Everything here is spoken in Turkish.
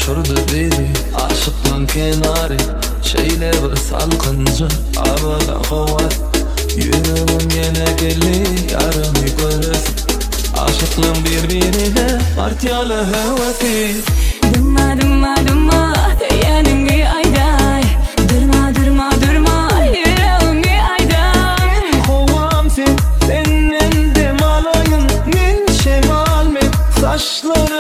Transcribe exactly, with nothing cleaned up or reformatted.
uçurdu beni aşıklan kenarı. Şeyle bir salkıncı arada kovat. Yüreğim yine geldi yarımı göresin. Aşıklan birbirine partiyalı hevesi. Durma durma durma yanımı ayday. Durma durma durma yüreğimi ayday. Kovam sen senin de malayın. Min şemal mi saçları